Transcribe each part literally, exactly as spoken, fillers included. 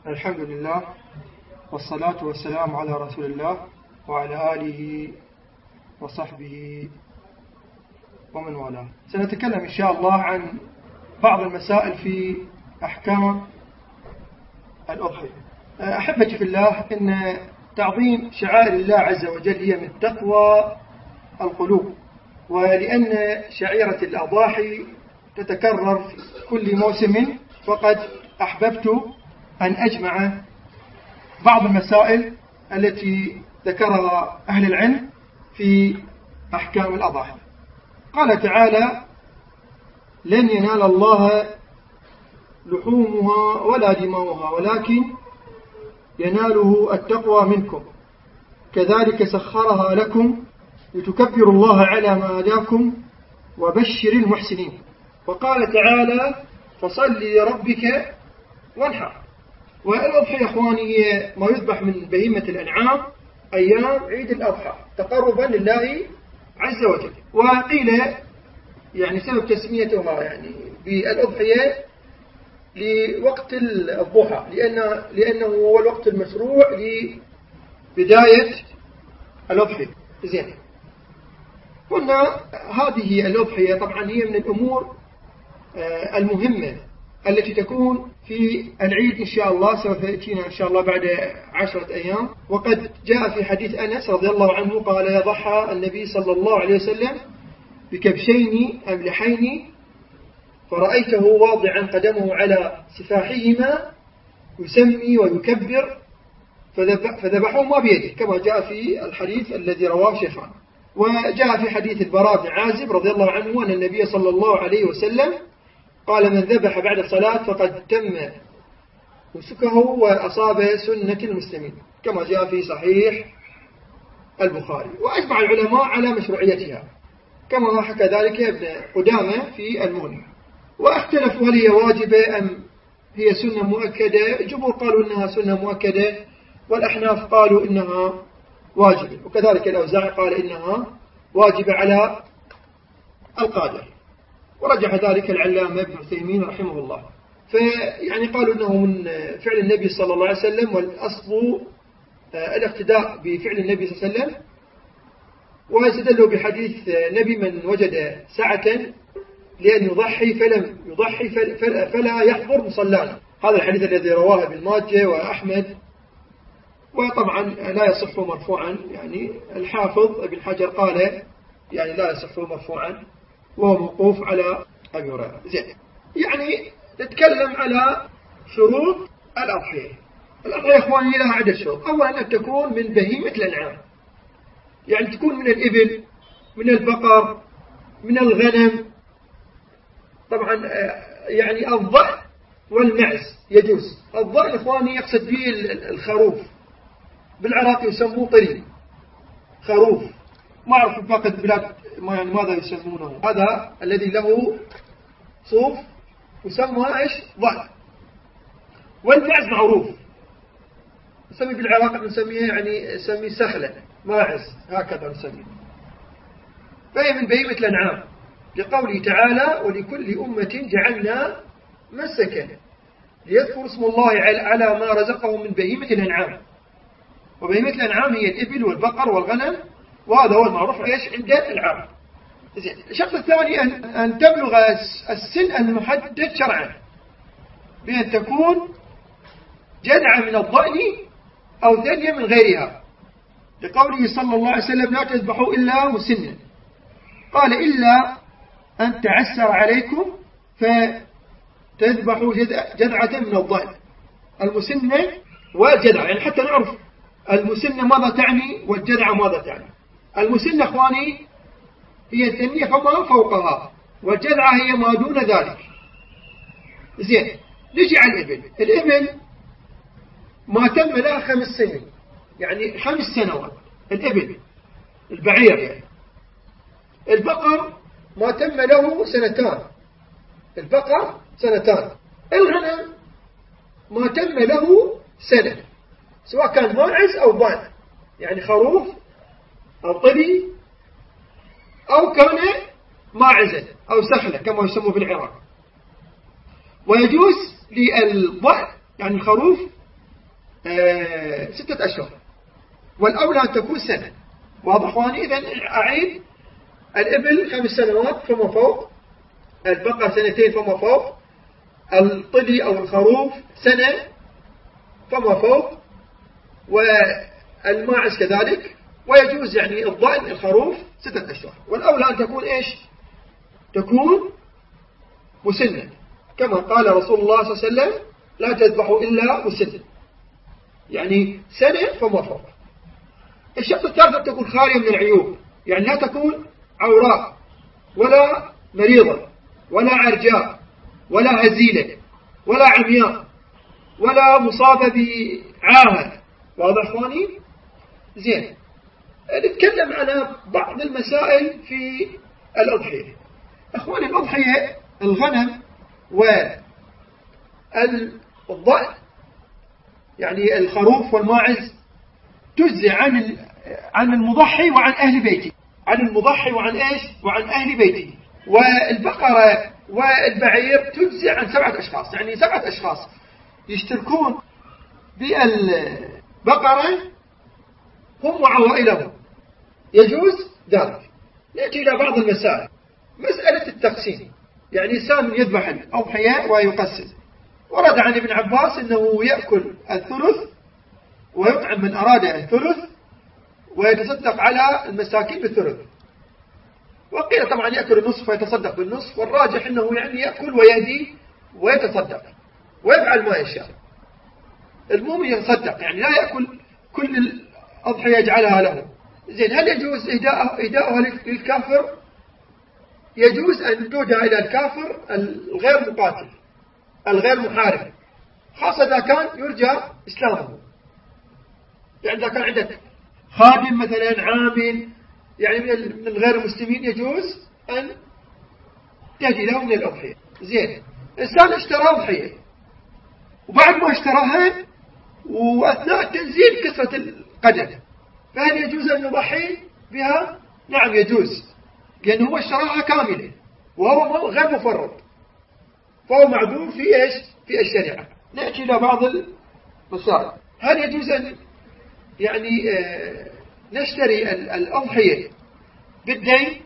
الحمد لله والصلاة والسلام على رسول الله وعلى آله وصحبه ومن والاه. سنتكلم إن شاء الله عن بعض المسائل في أحكام الأضحية. أحبتي في الله، إن تعظيم شعائر الله عز وجل هي من تقوى القلوب، ولأن شعيرة الأضاحي تتكرر في كل موسم، فقد أحببت أن أجمع بعض المسائل التي ذكرها أهل العلم في أحكام الأضاحي. قال تعالى: لن ينال الله لحومها ولا دماؤها ولكن يناله التقوى منكم كذلك سخرها لكم لتكبروا الله على ما هداكم وبشر المحسنين. وقال تعالى: فصل لربك وانحر. والأضحية يا إخواني هي ما يذبح من بهيمة الأنعام أيام عيد الأضحى تقربا لله عز وجل. وقيل يعني سبب تسميتها يعني بالأضحية لوقت الضحى، لأن لأنه هو الوقت المشروع لبداية الأضحية. زين، قلنا هذه الأضحية طبعا هي من الأمور المهمة التي تكون في العيد إن شاء الله، سوف يأتينا إن شاء الله بعد عشرة أيام. وقد جاء في حديث أنس رضي الله عنه قال: يضحى النبي صلى الله عليه وسلم بكبشين أملحين فرأيته واضعا قدمه على سفاحهما يسمي ويكبر فذبحهما بيده، كما جاء في الحديث الذي رواه شيخان. وجاء في حديث البراء بن عازب رضي الله عنه أن النبي صلى الله عليه وسلم قال: من ذبح بعد الصلاة فقد تم نسكه وأصاب سنة المسلمين، كما جاء في صحيح البخاري. وأجمع العلماء على مشروعيتها كما حكى ذلك ابن قدامة في المغني. واختلفوا هل هي واجبة أم هي سنة مؤكدة. الجمهور قالوا إنها سنة مؤكدة، والأحناف قالوا إنها واجبة، وكذلك الأوزاعي قال إنها واجبة على القادر، ورجح ذلك العلامة ابن عثيمين رحمه الله. فيعني قالوا إنه من فعل النبي صلى الله عليه وسلم، والأصل الاقتداء بفعل النبي صلى الله عليه وسلم. واستدلوا بحديث نبي: من وجد سعة لأن يضحي فلم يضحي فلا يحضر مصلانا. هذا الحديث الذي رواه ابن ماجه وأحمد، وطبعا لا يصح مرفوعا. يعني الحافظ ابن حجر قال يعني لا يصح مرفوعا، وهو موقوف على أبي هريرة. زين، يعني نتكلم على شروط الأضحية. الأضحية يا إخواني لها عدة شروط. أولا أن تكون من بهيمة الأنعام، يعني تكون من الإبل، من البقر، من الغنم. طبعا يعني الضأن والمعز يجوز. الضأن إخواني يقصد به الخروف، بالعراق يسموه طري خروف، ما أعرف في باقي البلاد ما يعني ماذا يسمونه. هذا الذي له صوف يسمى إيش؟ ضأن. والمعز معروف نسميه بالعراق نسميه يعني نسميه سخلة ماعز، هكذا نسميه. فهي من بهيمة الأنعام لقوله تعالى: ولكل أمة جعلنا منسكا ليذكروا اسم الله على ما رزقهم من بهيمة الأنعام. وبهيمة الأنعام هي الإبل والبقر والغنم، وهذا هو المعروف إيش عند العرب. زين، الشرط الثاني أن, أن تبلغ السن المحدد شرعا، بأن تكون جذعة من الضأن أو ثدية من غيرها، لقوله صلى الله عليه وسلم: لا تذبحوا إلا مسنا. قال: إلا أن تعسر عليكم فتذبحوا جذعة من الضأن. المسنة والجذعة يعني حتى نعرف المسنة ماذا تعني والجذعة ماذا تعني. المسنة أخواني هي الثنية فما فوقها، والجذعة هي ما دون ذلك. زين، نجي على الإبل. الإبل ما تم لها خمس سنين، يعني خمس سنوات الإبل البعير يعني. البقر ما تم له سنتان، البقر سنتان. الغنم ما تم له سنة، سواء كان ماعز أو ضأن، يعني خروف أو طلي أو كان ماعزا أو سخلة كما يسموه في العراق. ويجوز للضأن يعني الخروف آه ستة أشهر، والأولى أن تكون سنة. واضح إخواني؟ إذن أعيد: الإبل خمس سنوات فما فوق، البقر سنتين فما فوق، الطلي أو الخروف سنة فما فوق، والماعز كذلك. ويجوز يعني الضأن الخروف ستة أشهر. والأولى أن تكون إيش؟ تكون مسنة، كما قال رسول الله صلى الله عليه وسلم: لا تذبحوا إلا مسنة، يعني سنة فما فوق. الشرط الثالث أن تكون خالية من العيوب، يعني لا تكون عوراء ولا مريضة ولا عرجاء ولا هزيلة ولا عمياء ولا مصابة بعاهة. واضح إخواني؟ زين، نتكلم على بعض المسائل في الأضحية. إخواني، الأضحية الغنم والضأن يعني الخروف والماعز تجزي عن عن المضحي وعن أهل بيته، عن المضحي وعن إيش؟ وعن أهل بيته. والبقرة والبعير تجزي عن سبعة أشخاص، يعني سبعة أشخاص يشتركون بالبقرة هم وعوائلهم، يجوز ذلك. نأتي إلى بعض المسائل. مسألة التقسيم، يعني إنسان يذبح الأضحية ويقسم. ورد عن ابن عباس أنه يأكل الثلث ويطعم من أراد الثلث ويتصدق على المساكين بالثلث، وقيل طبعا يأكل النصف ويتصدق بالنصف، والراجح أنه يعني يأكل ويهدي ويتصدق ويفعل ما يشاء. المهم يتصدق، يعني لا يأكل كل الأضحية يجعلها له. زين، هل يجوز إهداؤها للكافر؟ يجوز أن تهدى إلى الكافر الغير مقاتل الغير محارب، خاصة إذا كان يرجى إسلامه. يعني إذا كان عندك خادم مثلا عامل يعني من الغير المسلمين، يجوز أن تهدي له من الأضحية. زين، إنسان اشترى أضحية وبعد ما اشتراها وأثناء التنزيل كسرت القدم، فهل يجوز أن يضحي بها؟ نعم يجوز، لأنه هو اشتراها كاملة وهو غير مفرط، فهو معذور في إيش؟ في الشريعة. نأتي إلى بعض المسائل. هل يجوز أن يعني آه نشتري الأضحية بالدين؟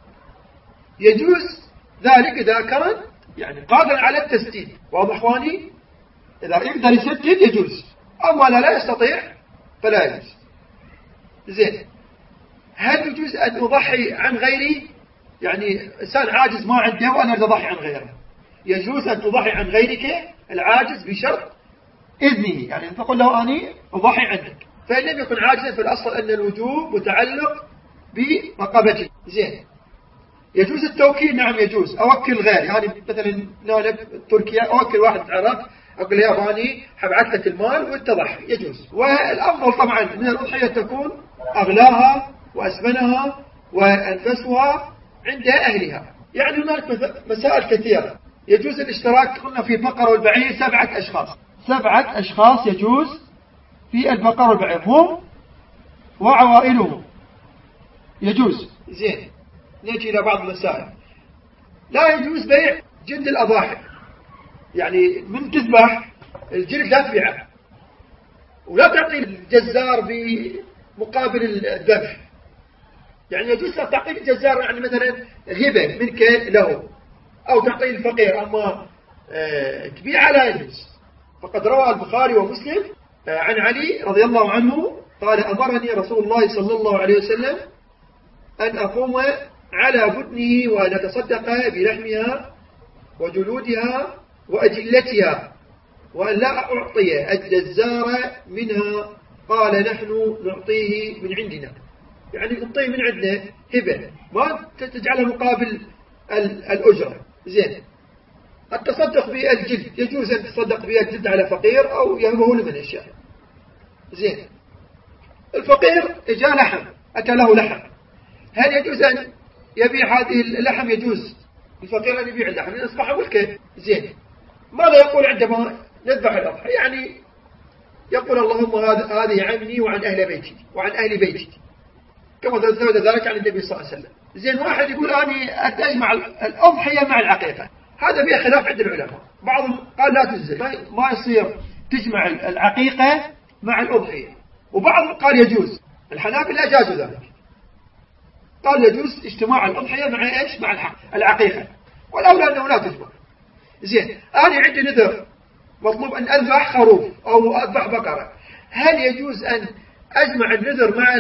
يجوز ذلك إذا كان يعني قادر على التسديد. واضح إخواني؟ إذا يقدر يسدد يجوز، أما لا, لا يستطيع فلا يجوز. زين، هل يجوز أن أضحي عن غيري؟ يعني إنسان عاجز ما عنده وأنا أريد أضحي عن غيره. يجوز أن تضحي عن غيرك العاجز بشرط إذنه، يعني أن تقول له أني أضحي عنك، فإن لم يكن عاجزا فالأصل أن الوجوب متعلق برقبته. زين، يجوز التوكيل؟ نعم يجوز، أوكل غير، يعني مثلا نالب تركيا أوكل واحد عراق أقول يا أباني حبعت لك المال والتضحي، يجوز. والأفضل طبعا من الأضحية تكون أغلاها وأسمنها وأنفسها عند أهلها. يعني هناك مسائل كثيرة. يجوز الاشتراك، قلنا في البقرة والبعير سبعة أشخاص، سبعة أشخاص يجوز في البقرة والبعير هم وعوائلهم، يجوز. زين، نأتي إلى بعض المسائل. لا يجوز بيع جلد الأضاحي، يعني من تذبح الجلد لا تبيعه ولا تعطي الجزار بمقابل الذبح. يعني يجوز تعطي الجزار يعني مثلا هبة منك له أو تعطي الفقير، أما آه تبيعه لا يجوز. فقد روى البخاري ومسلم آه عن علي رضي الله عنه قال: أمرني رسول الله صلى الله عليه وسلم أن أقوم على بدنه وأن أتصدق بلحمها وجلودها وأجلتها وأن لا أعطي الجزار منها. قال: نحن نعطيه من عندنا، يعني نعطيه من عندنا هبة، ما تجعلها مقابل الأجرة. زين، التصدق بالجلد يجوز أن تصدق بالجلد على فقير أو يهبه لمن يشاء. زين، الفقير جاء لحم أتى له لحم، هل يجوز أن يبيع هذه اللحم؟ يجوز الفقير أن يبيع اللحم لأن أصبح ملكه. زين، ماذا يقول عندما نذبح الأضحى؟ يعني يقول: اللهم هذه عني وعن أهل بيتي وعن أهل بيتي، كما ثبت ذلك عن النبي صلى الله عليه وسلم. زين، واحد يقول أني أجمع الأضحية مع العقيقة، هذا فيه خلاف عند العلماء. بعضهم قال لا تجزي، ما يصير تجمع العقيقة مع الأضحية، وبعض قال يجوز. الحنابلة أجازوا ذلك، قال يجوز اجتماع الأضحية مع إيش؟ مع العقيقة، والأولى أنه لا تجمع. زين، أنا عندي نذر مطلوب أن أذبح خروف أو أذبح بقرة، هل يجوز أن أجمع النذر مع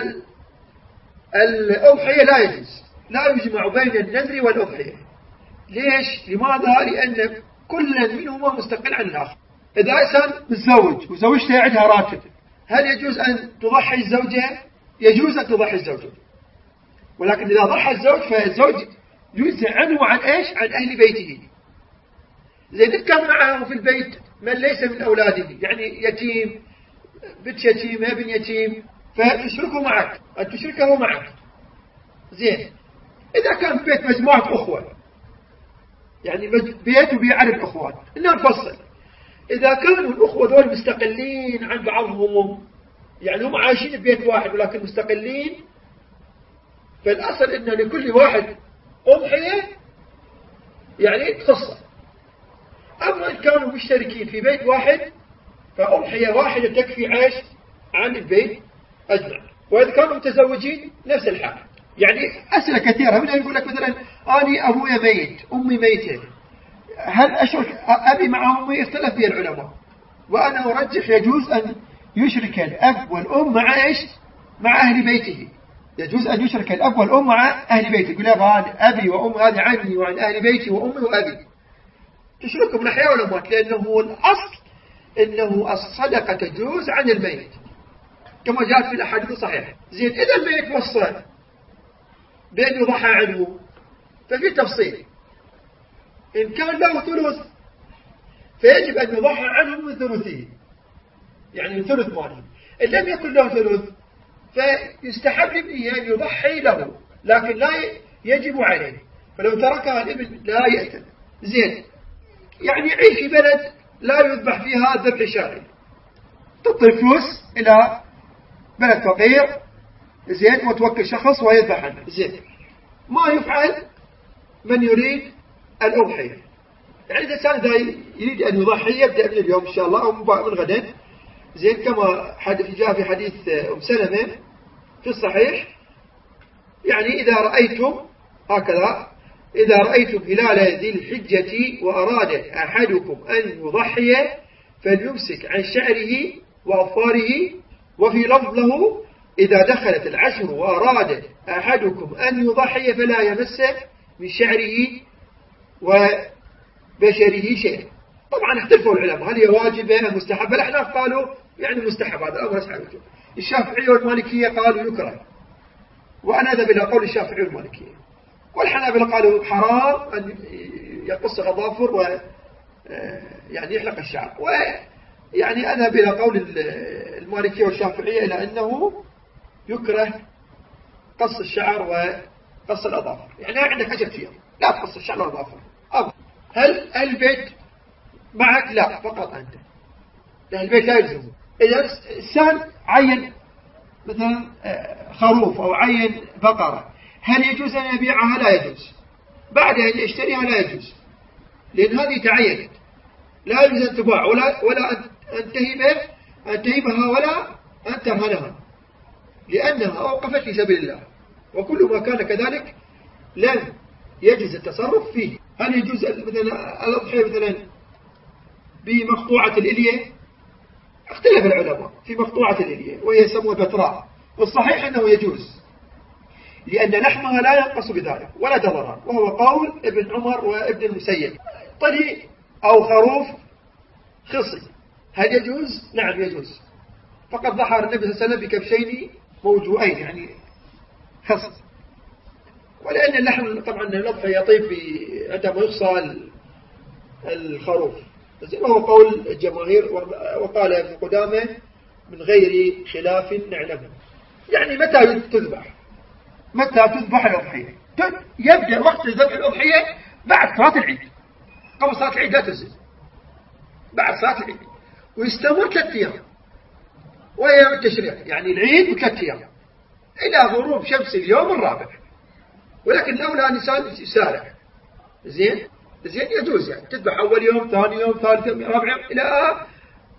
الأضحية؟ لا يجوز، لا يجمع بين النذر والأضحية. ليش؟ لماذا؟ لأن كل منهما مستقل عن الآخر. إذا إنسان متزوج وزوجته عندها راتب، هل يجوز أن تضحي الزوجة؟ يجوز أن تضحي الزوجة، ولكن إذا ضحى الزوج فالزوج يجزي عنه وعن إيش؟ عن أهل بيته. زين، كان معه في البيت من ليس من أولاده، يعني يتيم، بنت يتيم، ابن يتيم، فتشركه معك، أن تشركه معك. زين، إذا كان في بيت مجموعة أخوة، يعني بيت وبيع عدد أخوات، إنه نفصل. إذا كانوا الأخوة دول مستقلين عن بعضهم، يعني هم عايشين في بيت واحد ولكن مستقلين، فالأصل إن لكل واحد أضحية يعني تخصه. أما إن كانوا مشتركين في بيت واحد فأضحية واحدة تكفي عيش عن البيت أجمع. وإذا كانوا متزوجين نفس الحال. يعني أسئلة كثيرة، منها يقول لك مثلا أنا أبويا ميت، أمي ميتة، هل أشرك أبي مع أمي؟ اختلف فيها العلماء، وأنا أرجح يجوز أن يشرك الأب والأم مع إيش؟ مع أهل بيته. يجوز أن يشرك الأب والأم مع أهل بيته، يقول هذا أبي وأم، هذا عني وعن أهل بيتي وأمي وأبي، تشركهم الأحياء والأموات، لأنه الأصل إنه الصدقة تجوز عن الميت كما جاءت في الأحاديث الصحيحة. زين، إذا الميت وصى بأن يضحى عنه ففي تفصيل. إن كان له ثلث فيجب أن يضحى عنه من ثلثه، يعني من ثلث ماله. إن لم يكن له ثلث فيستحب لابنه أن يضحي له، لكن لا يجب عليه، فلو تركها الابن لا يأثم. زين، يعني يعيش في بلد لا يذبح فيها ذبح شرعي، تطلب فلوس إلى بلد فقير، زين، وتوكل شخص ويذبح عنه. زين، ما يفعل من يريد الأضحية. يعني إذا الإنسان إذا يريد أن يضحي يبدأ من اليوم إن شاء الله أو من غدا. زين، كما حدث جاء في حديث أم سلمة في الصحيح، يعني إذا رأيتم هكذا، إذا رأيتم هلال ذي الحجة وأراد أحدكم أن يضحي فليمسك عن شعره وأظفاره. وفي لفظ له إذا دخلت العشر وأراد أحدكم أن يضحي فلا يمس من شعره وبشره شيء. طبعا اختلفوا العلماء هل هي واجبة أم مستحبة. الأحناف قالوا يعني مستحب، هذا الأمر أسحب. الشافعية والمالكية قالوا يكره، وأنا أذهب إلى قول الشافعية والمالكية. والحنابلة قالوا حرام أن يقص الأظافر و يعني يحلق الشعر. ويعني أذهب إلى قول المالكية والشافعية إلى أنه يكره قص الشعر وقص الأظافر. يعني عندك عشرة أيام لا تقص الشعر والأظافر. هل البيت معك؟ لا، فقط أنت، لأن البيت لا يلزم. إذا الإنسان عين مثلا خروف أو عين بقرة، هل يجوز أن يبيعها؟ لا يجوز. بعد أن يشتريها لا يجوز، لأن هذه تعينت، لا يجوز أن تباع ولا ولا أن تهبها أن تهبها ولا أن ترهنها، لأنها أوقفت في سبيل الله، وكل ما كان كذلك لن يجوز التصرف فيه. هل يجوز مثلا الأضحية مثلا بمقطوعة الإلية؟ اختلف العلماء في مقطوعة الإلية، وهي يسموها بتراء، والصحيح أنه يجوز، لأن لحمها لا ينقص بذلك ولا ضررها، وهو قول ابن عمر وابن المسيب. طري أو خروف خصي هل يجوز؟ نعم يجوز. فقد ضحى النبي صلى الله عليه وسلم بكبشين موجوئين، يعني خص. ولأن اللحم طبعا الأضحية يطيب عندما يفصل الخروف، وهو قول الجماهير. وقال ابن قدامة من غير خلاف نعلمه. يعني متى تذبح؟ متى تذبح الأضحية؟ يبدأ وقت ذبح الأضحية بعد صلاة العيد. قبل صلاة العيد لا تنزل، بعد صلاة العيد، ويستمر ثلاثة أيام، وهي التشريع، يعني العيد وثلاثة أيام إلى غروب شمس اليوم الرابع. ولكن الأولى الإنسان يسارع. زين زين يجوز يعني تذبح أول يوم، ثاني يوم، ثالث يوم، رابع يوم، إلى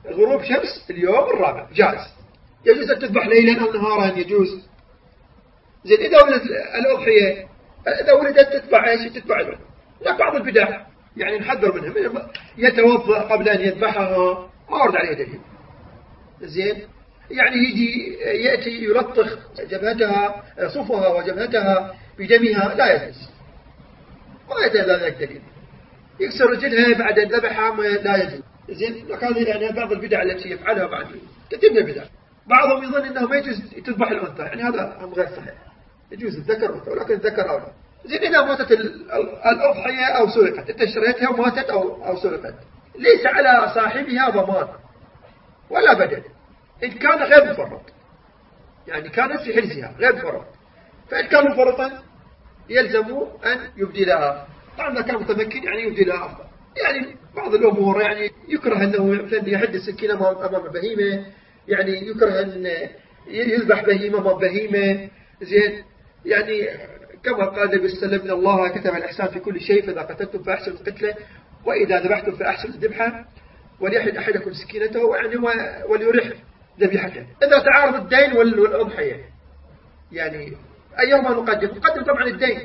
غروب شمس اليوم الرابع جائز، يجوز أن تذبح ليلا أو نهارا يجوز. زين إذا ولدت الأضحية، إذا ولدت تتبع إيش؟ تتبع الأم. لا بعض البدع يعني نحذر منها، يتوضأ قبل أن يذبحها، ما ورد عليه دليل. زين يعني يجي يأتي يلطخ جبهتها صفها وجبهتها بدمها، لا يجوز، ما يدل ذلك دليل. يكسر رجلها بعد ذبحها، لا يجوز. زين هذه يعني بعض البدع التي يفعلها بعض كثير من البدع. بعضهم يظن انه ما يجوز تذبح الانثى، يعني هذا امر غير صحيح، يجوز الذكر والانثى، ولكن الذكر اولى. زين اذا ماتت الاضحيه او سرقت، انت اشتريتها وماتت او او سرقت، ليس على صاحبها ضمان ولا بدل ان كان غير مفرط، يعني كانت في حرزها غير مفرط، فان كان مفرطا يلزم ان يبدلها. طبعا اذا كان متمكن يعني يبدلها افضل. يعني بعض الامور يعني يكره انه مثلا يحد السكينه امام بهيمه، يعني يكره ان يذبح بهيمه امام بهيمه. زين يعني كما قال النبي صلى الله عليه وسلم: ان الله كتب الاحسان في كل شيء، فاذا قتلتم فاحسنوا القتله، واذا ذبحتم فاحسنوا الذبحه، وليحد احدكم سكينته يعني وليرح ذبيحته. اذا تعارض الدين والاضحيه، يعني ايهما نقدم؟ نقدم طبعا الدين.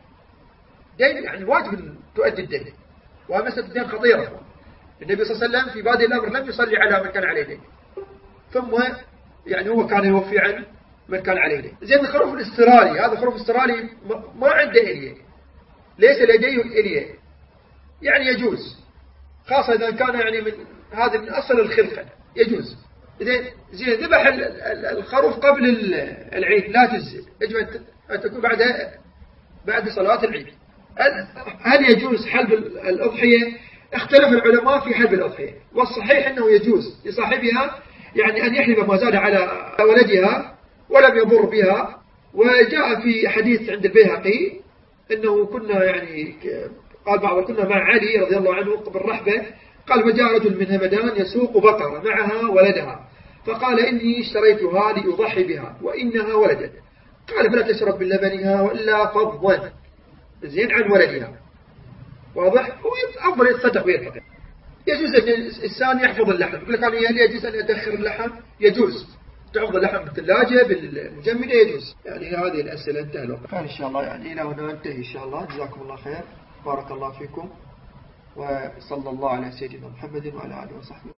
دين يعني واجب تؤدي الدين، ومسألة الدين خطيرة. النبي صلى الله عليه وسلم في بادئ الأمر لم يصلي على من كان عليه دين، ثم يعني هو كان يوفي عن من كان عليه دين. زين الخروف الاسترالي، هذا خروف استرالي ما عنده إليه، ليس لديه إليه، يعني يجوز، خاصة إذا كان يعني من هذا من أصل الخلقة يجوز. زين زين ذبح الخروف قبل العيد لا تجزي، يجب أن تكون بعد بعد صلاة العيد. هل يجوز حلب الأضحية؟ اختلف العلماء في حلب الأضحية، والصحيح أنه يجوز لصاحبها يعني أن يحلب ما زاد على ولدها ولم يضر بها. وجاء في حديث عند البيهقي أنه كنا يعني قال بعض كنا مع علي رضي الله عنه بالرحبة، قال: وجاء رجل من همدان يسوق بقرة معها ولدها، فقال: إني اشتريتها لأضحي بها وإنها ولدت. قال: فلا تشرب من لبنها وإلا فضلا، زين عن ولدها. واضح؟ هو أفضل يتصدق ويتقي. يجوز أن الإنسان يحفظ اللحم، يقول لك: أنا يجوز أن أدخر اللحم، يجوز تحفظ اللحم بالثلاجة بالمجمدة، يجوز. يعني هذه الأسئلة انتهى الوقت. إن شاء الله يعني إلى هنا ننتهي إن شاء الله. جزاكم الله خير، بارك الله فيكم، وصلى الله على سيدنا محمد وعلى آله وصحبه.